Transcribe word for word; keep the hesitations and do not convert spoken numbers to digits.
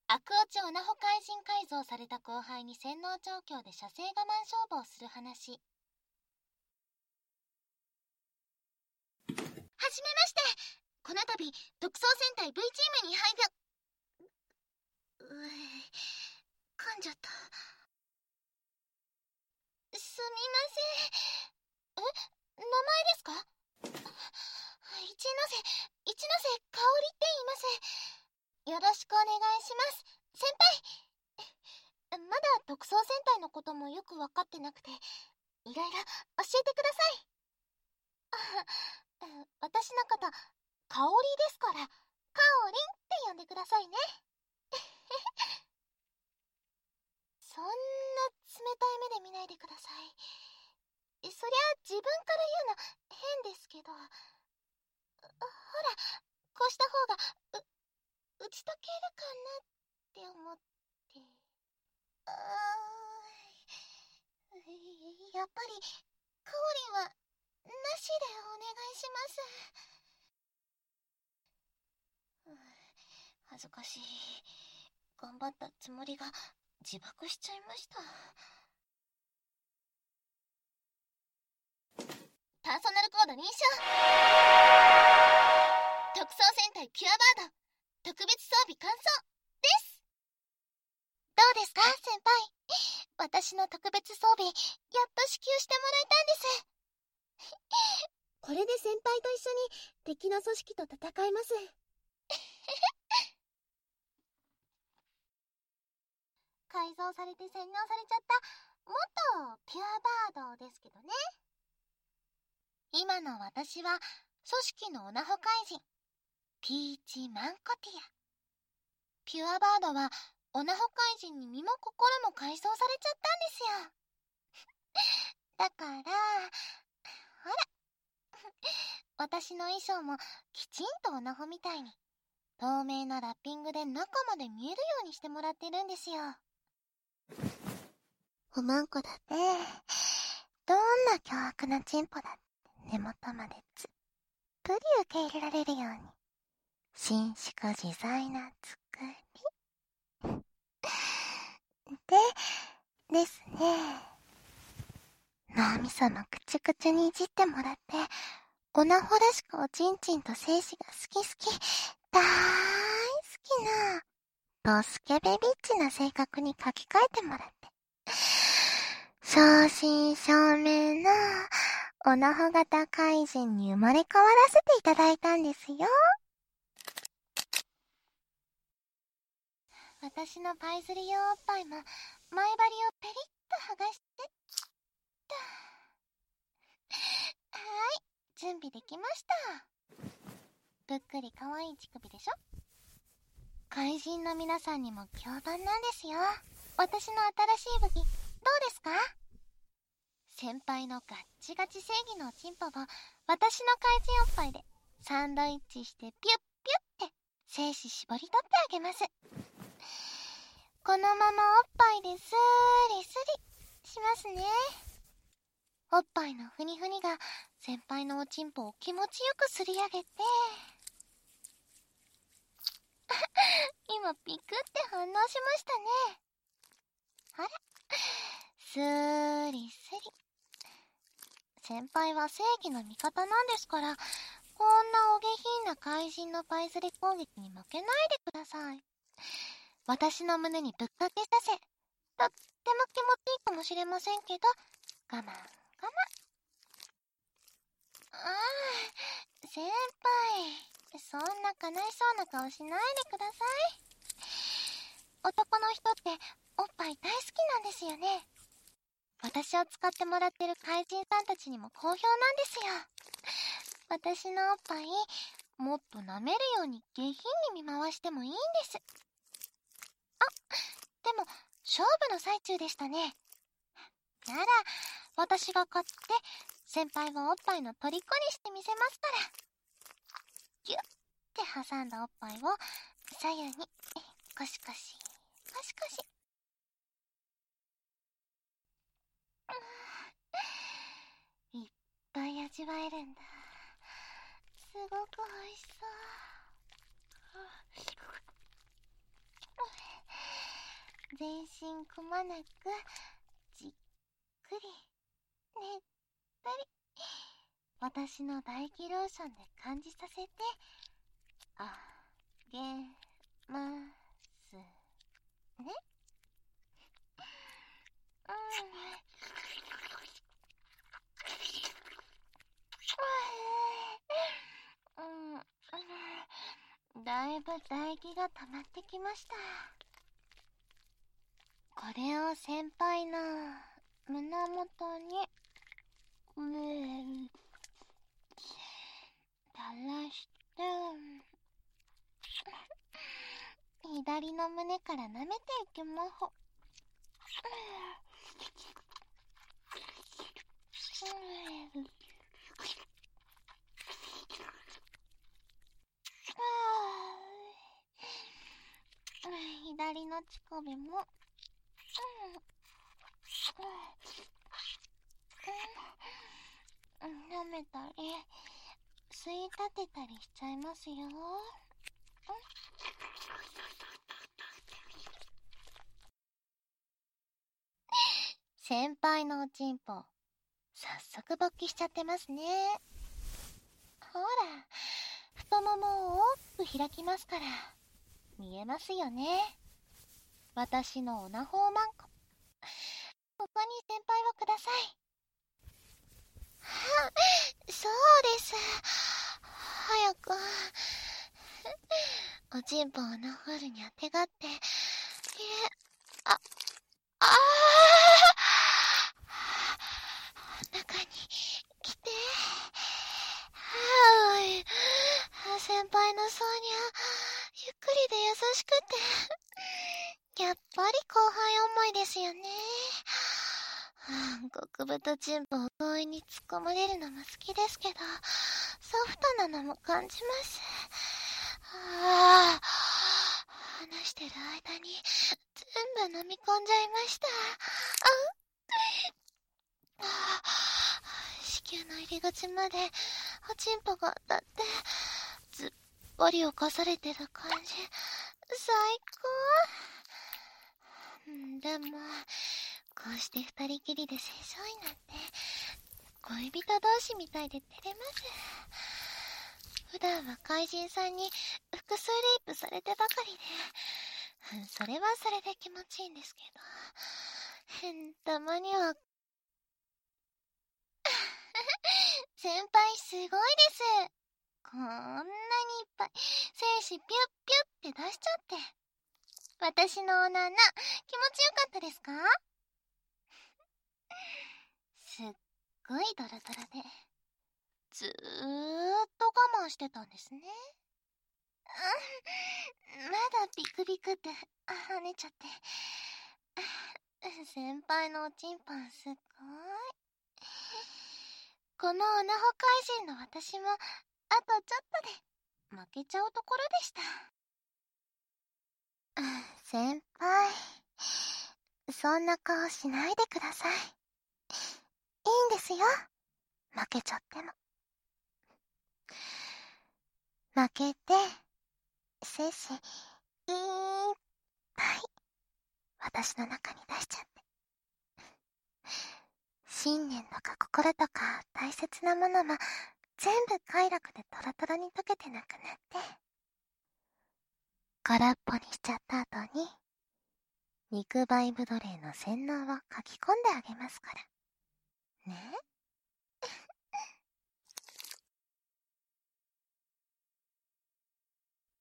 悪落ちオナホ怪人改造された後輩に洗脳状況で射精我慢勝負をする話。はじめまして。この度独創戦隊 V チームに配分。うえ噛んじゃった。すみません。え、名前ですか？一ノ瀬一ノ瀬香織って言います。よろしくお願いします、先輩。まだ特捜戦隊のこともよく分かってなくて、いろいろ教えてください。私のこと香織ですから、かおりんって呼んでくださいね。そんな冷たい目で見ないでください。そりゃ自分から言うの変ですけど、ほら、こうした方がう打ち解けるかなって思って。あーやっぱりかおりんはなしでお願いします。恥ずかしい。頑張ったつもりが自爆しちゃいました。パーソナルコード認証。特捜戦隊ピュアバード特別装備完走です。どうですか先輩。私の特別装備やっと支給してもらえたんです。 これで先輩と一緒に敵の組織と戦います。 改造されて洗脳されちゃった元ピュアバードですけどね。今の私は組織のオナホ怪人ピーチマンコティア。ピュアバードはオナホ怪人に身も心も改装されちゃったんですよ。だからほら私の衣装もきちんとオナホみたいに透明なラッピングで中まで見えるようにしてもらってるんですよ。おまんこだってどんな凶悪なチンポだって根元までつっぷり受け入れられるように伸縮自在な作りでですね。脳みそもくちゅくちゅにいじってもらってオナホらしくおちんちんと精子が好き好きだーい好きなドスケベビッチな性格に書き換えてもらって正真正銘のオナホ型怪人に生まれ変わらせていただいたんですよ。私のパイズリ用おっぱいも前張りをペリッと剥がしてはーい、準備できました。ぷっくり可愛い乳首でしょ。怪人の皆さんにも評判なんですよ。私の新しい武器どうですか？先輩のガッチガチ正義のチンポを私の怪人おっぱいでサンドイッチしてピュッピュッって精子絞り取ってあげます。このままおっぱいでスーリスリしますね。おっぱいのふにふにが先輩のおちんぽを気持ちよくすり上げて今ピクって反応しましたね。あらスーリスリ。先輩は正義の味方なんですから、こんなお下品な怪人のパイズリ攻撃に負けないでください。私の胸にぶっかけさせ、とっても気持ちいいかもしれませんけど、我慢我慢。ああ、先輩、そんな悲しそうな顔しないでください。男の人っておっぱい大好きなんですよね。私を使ってもらってる怪人さんたちにも好評なんですよ。私のおっぱいもっと舐めるように下品に見回してもいいんです。あ、でも勝負の最中でしたね。なら私が勝って先輩をおっぱいの虜にしてみせますから。ギュッて挟んだおっぱいを左右にコシコシコシコシ。いっぱい味わえるんだ。すごくおいしそう。 全身くまなくじっくりねったり私の唾液ローションで感じさせてあげますね。うん、うん、だいぶ唾液が溜まってきました。これを先輩の胸元にうえ垂らして左の胸から舐めていきます。左の乳首も舐めたり吸い立てたりしちゃいますよ。先輩のおちんぽ早速勃起しちゃってますね。ほら、太ももを大きく開きますから見えますよね。私のオナホーマンコ。ここに先輩をください。は、そうです。早くおちんぽをオナホールにあてがって、え、あ、ああ中に来て。はーい。先輩の挿入ゆっくりで優しくてやっぱり後輩思いですよね。極太チンポを強引に突っ込まれるのも好きですけど、ソフトなのも感じます。ああ、話してる間に全部飲み込んじゃいました。ああ、子宮の入り口までおちんぽが当たってずっぽり侵されてる感じ、最高。でもこうして二人きりで正常位なんて恋人同士みたいで照れます。普段は怪人さんに複数レイプされてばかりで、それはそれで気持ちいいんですけど、たまには先輩すごいです。こんなにいっぱい精子ピュッピュッって出しちゃって、私のおなな気持ちよかったですか？すっごいドラドラでずーっと我慢してたんですね。まだビクビクって跳ねちゃって、先輩のおちんぽんすっごい。このオナホ怪人の私もあとちょっとで負けちゃうところでした。先輩、そんな顔しないでください。いいんですよ、負けちゃっても。負けて精子いっぱい私の中に出しちゃって、信念とか心とか大切なものも全部快楽でトロトロに溶けてなくなって、空っぽにしちゃった後に肉バイブドレーの洗脳を書き込んであげますから。